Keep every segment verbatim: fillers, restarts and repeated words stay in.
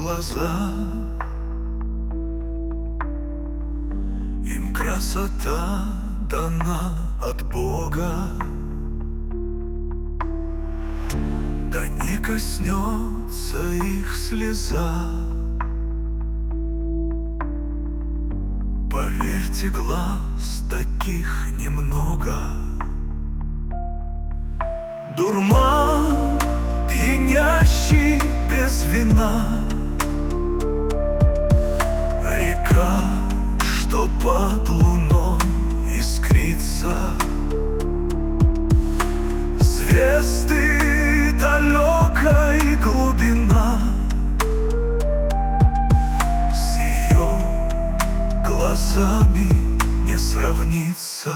глаза, им красота дана от Бога. Да не коснется их слеза. Поверьте, глаз таких немного. Дурман пьянящий без вина, река, что под луной искрится, звезды далекой глубина, с ее глазами не сравнится.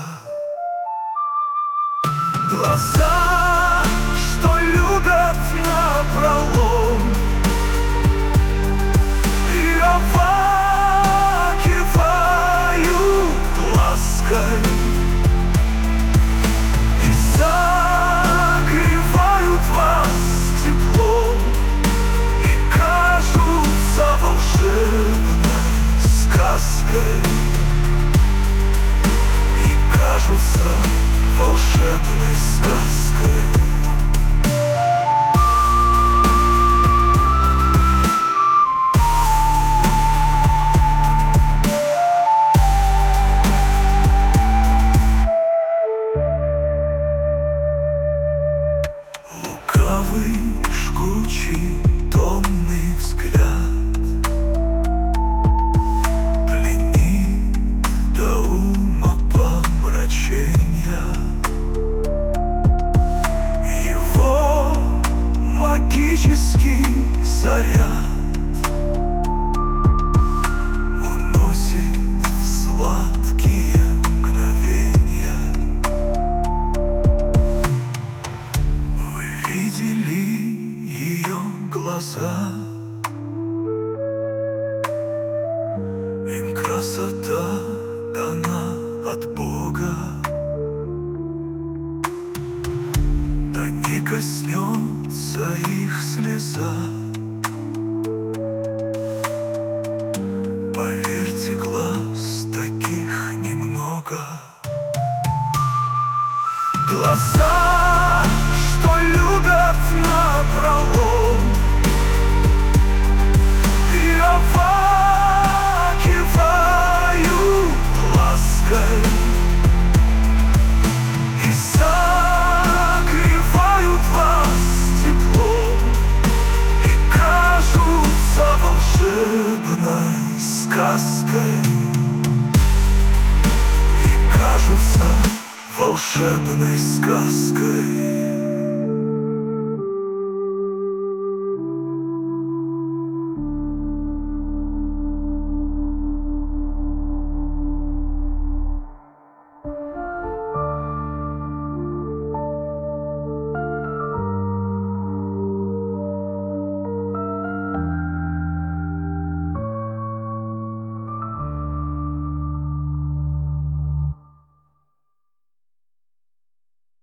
Глаза, что любят напролом, и овакивают лаской, и согревают вас теплом, и кажутся волшебной сказкой, и кажутся волшебной сказкой. Лукавый, жгучий, томный взгляд пленит до ума помрачения. Его магический заряд уносит в сладкие мгновения. Вы видели ее глаза? Им красота дана от Бога. Да не коснется их слеза. Поверьте, глаз таких немного. Глаза, что любят напролом, и овакивают лаской, и согревают вас теплом, и кажутся волшебной сказкой, и кажутся волшебной сказкой.